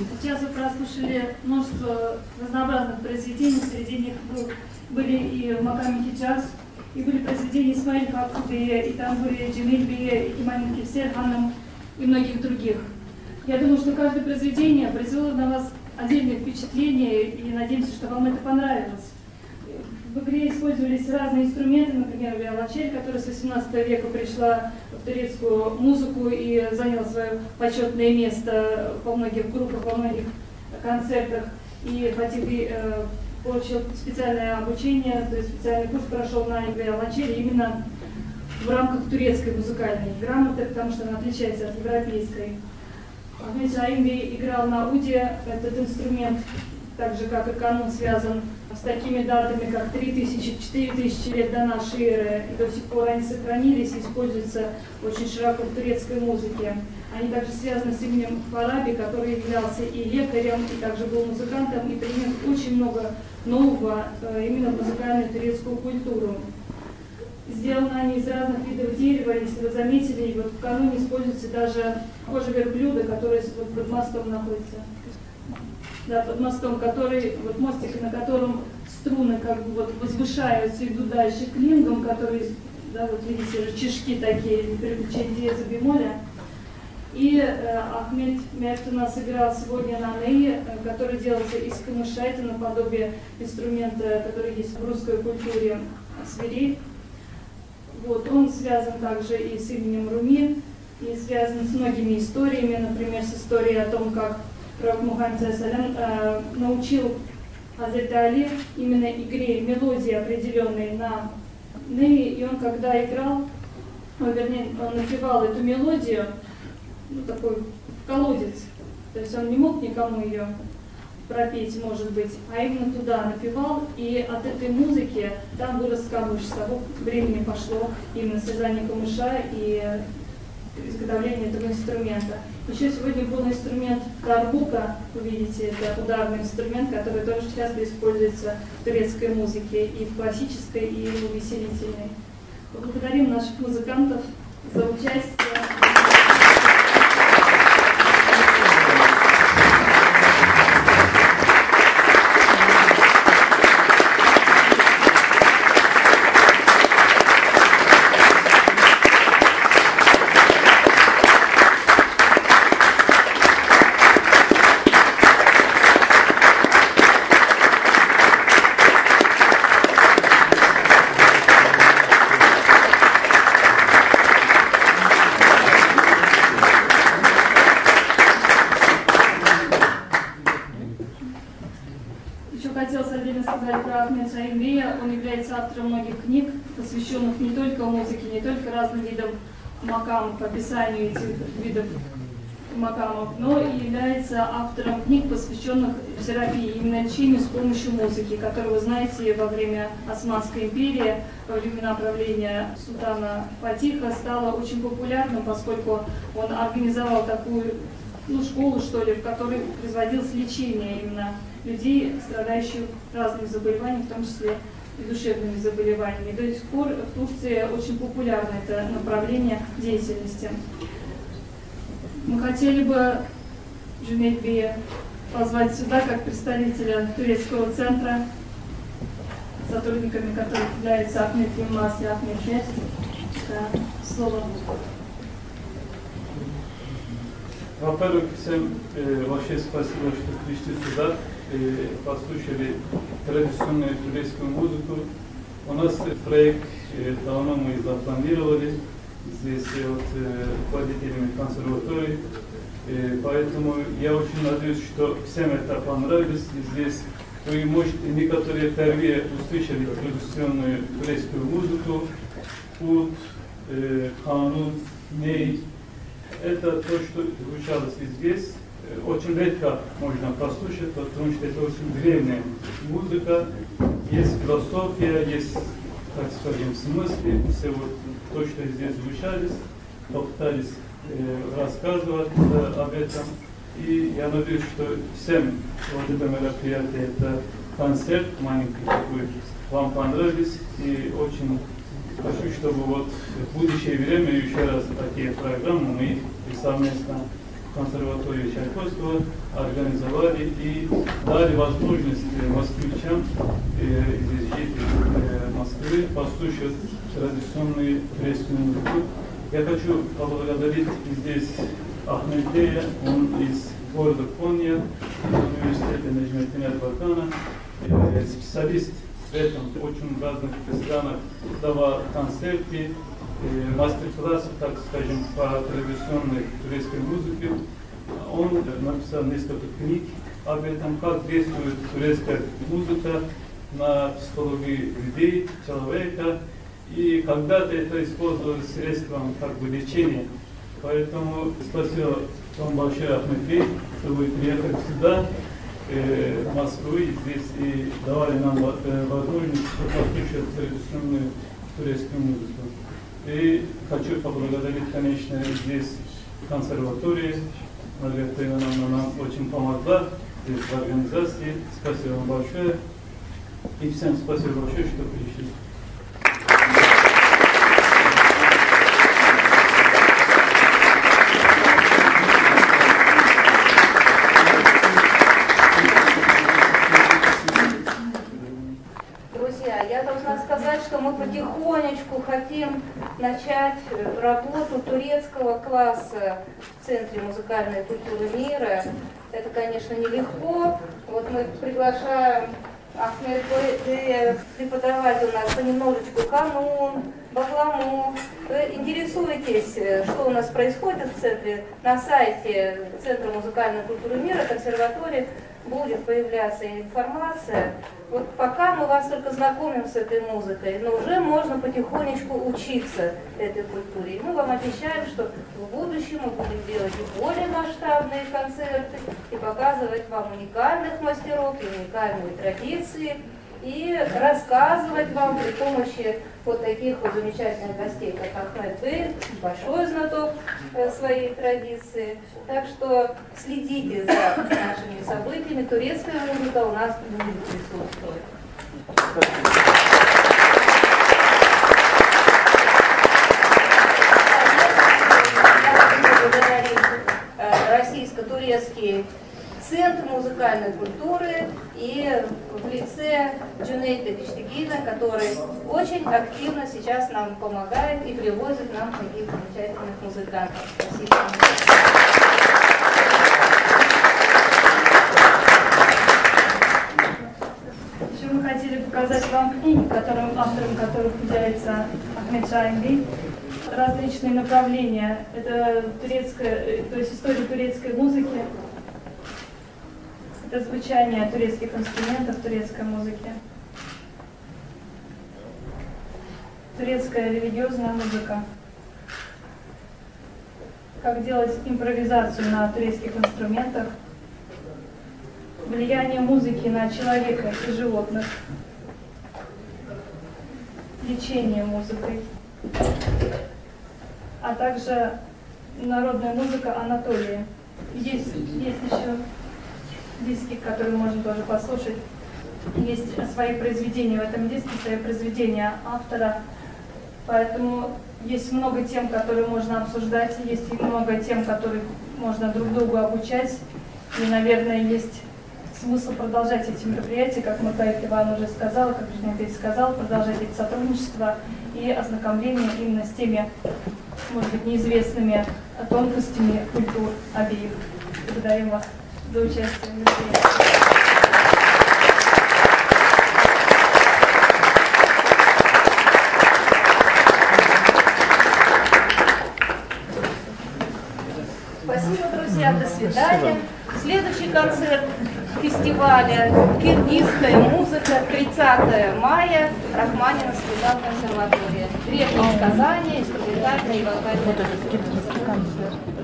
Сейчас вы прослушали множество разнообразных произведений, среди них были и Маками Хиджаз, и были произведения Исмаиль Хакубия, и там были Джемиль Бия, и Кемаль Кевсер Ханым, и многих других. Я думаю, что каждое произведение произвело на вас отдельное впечатление, и надеемся, что вам это понравилось. В игре использовались разные инструменты, например, виолончель, которая с 18 века пришла в турецкую музыку и заняла свое почетное место во многих группах, во многих концертах. И Фатих получил специальное обучение, то есть специальный курс прошел на виолончели именно в рамках турецкой музыкальной грамоты, потому что она отличается от европейской. Ахмед Шаимби играл на уде, этот инструмент, так же как и канун, связан с такими датами, как 3000-4000 лет до нашей эры, и до сих пор они сохранились и используются очень широко в турецкой музыке. Они также связаны с именем Фараби, который являлся и лекарем, и также был музыкантом, и принес очень много нового именно в музыкальную турецкую культуру. Сделаны они из разных видов дерева, если вы заметили, вот в кануне используется даже кожа верблюда, которая вот под мостом находится. Да, под мостом, который, вот мостик, на котором струны как бы вот возвышаются, идут дальше к лингам, которые, да, вот видите, рычажки такие, переключение диеза бемоля. И Ахмед Мертуна сыграл сегодня на нее, который делается из камыша, это наподобие инструмента, который есть в русской культуре, свирель. Вот, он связан также и с именем Руми, и связан с многими историями, например, с историей о том, как пророк Мухаммад научил Хазрат Али именно игре мелодии определенной на ней, и он когда играл, вернее, он напевал эту мелодию, ну, такой колодец, то есть он не мог никому ее пропеть, может быть, а именно туда напевал, и от этой музыки там вырос камыш, с того времени пошло именно связание камыша и изготовление этого инструмента. Еще сегодня был инструмент дарбука, вы видите, это ударный инструмент, который тоже часто используется в турецкой музыке, и в классической, и в увеселительной. Благодарим наших музыкантов за участие. Он является автором многих книг, посвященных не только музыке, не только разным видам макамов, описанию этих видов макамов, но и является автором книг, посвященных терапии, именно лечению с помощью музыки, которую, вы знаете, во время Османской империи, во времена правления султана Фатиха, стало очень популярным, поскольку он организовал такую школу, что ли, в которой производилось лечение именно людей, страдающих разными заболеваниями, в том числе и душевными заболеваниями. До сих пор в Турции очень популярно это направление деятельности. Мы хотели бы Джемиль Бия позвать сюда как представителя турецкого центра, сотрудниками которых являются Ахмед Юмас и Ахмед Мерт. Слово. Во-первых, всем вообще спасибо, что пришли сюда и послушали традиционную турецкую музыку. У нас проект давно мы запланировали здесь руководителями консерватории, поэтому я очень надеюсь, что всем это понравилось. И здесь вы можете некоторые впервые услышали традиционную турецкую музыку, уд, канун, ней. Это то, что звучало здесь. Очень редко можно послушать, потому что это очень древняя музыка. Есть философия, есть, так скажем, смыслы. Все вот то, что здесь звучали, попытались рассказывать об этом. И я надеюсь, что всем вот это мероприятие, это концерт маленький такой, вам понравились. И очень хочу, чтобы вот в будущее время еще раз такие программы мы их совместно консерватории Чайковского организовали и дали возможность москвичам из жителей Москвы послушать традиционную турецкую музыку. Я хочу поблагодарить здесь Ахмедбея, он из города Коnya, из университета Неджметдина Эрбакана, специалист в этом, очень в разных странах давал концерты, мастер-классы, так скажем, по традиционной турецкой музыке. Он написал несколько книг об этом, как действует турецкая музыка на психологию людей, человека. И когда-то это использовалось средством как бы лечения. Поэтому спасибо вам большое, Ахмедбей, что вы приехали сюда, в Москву, и здесь и давали нам возможность послушать традиционную турецкую музыку. И хочу поблагодарить, конечно, здесь консерватории. Маргарита Ивановна нам очень помогла здесь в организации. Спасибо вам большое. И всем спасибо большое, что пришли. Что мы потихонечку хотим начать работу турецкого класса в Центре музыкальной культуры мира. Это, конечно, нелегко. Вот мы приглашаем Ахмедбея преподавать у нас понемножечку канун, багламу. Вы интересуетесь, что у нас происходит в центре? На сайте Центра музыкальной культуры мира, консерватории, будет появляться информация. Вот пока мы вас только знакомим с этой музыкой, но уже можно потихонечку учиться этой культуре. И мы вам обещаем, что в будущем мы будем делать и более масштабные концерты, и показывать вам уникальных мастеров, и уникальные традиции, и рассказывать вам при помощи вот таких вот замечательных гостей, как Ахмедбей, большой знаток своей традиции. Так что следите за нашими событиями. Турецкая музыка у нас будет присутствовать. Российско-турецкий Центр музыкальной культуры и в лице Джунейта Киштигина, который очень активно сейчас нам помогает и привозит нам таких замечательных музыкантов. Спасибо. Еще мы хотели показать вам книги, автором которых является Ахмед Шаимби. Различные направления. Это турецкая, то есть история турецкой музыки. Это звучание турецких инструментов в турецкой музыке. Турецкая религиозная музыка. Как делать импровизацию на турецких инструментах. Влияние музыки на человека и животных. Лечение музыкой. А также народная музыка Анатолии. Есть еще диски, которые можно тоже послушать. Есть свои произведения в этом диске, свои произведения автора. Поэтому есть много тем, которые можно обсуждать, есть много тем, которые можно друг другу обучать. И, наверное, есть смысл продолжать эти мероприятия, как Маргарита Ивановна уже сказала, как Женя сказал, продолжать эти сотрудничества и ознакомление именно с теми, может быть, неизвестными тонкостями культур обеих. Благодарим вас за участие в мероприятии. Спасибо, друзья, до свидания. Следующий концерт фестиваля «Киргизская музыка», 30 мая, Рахманинов Светлана консерватория. Древние сказания, инструментальные и вокальные. Вот этот киргизский концерт.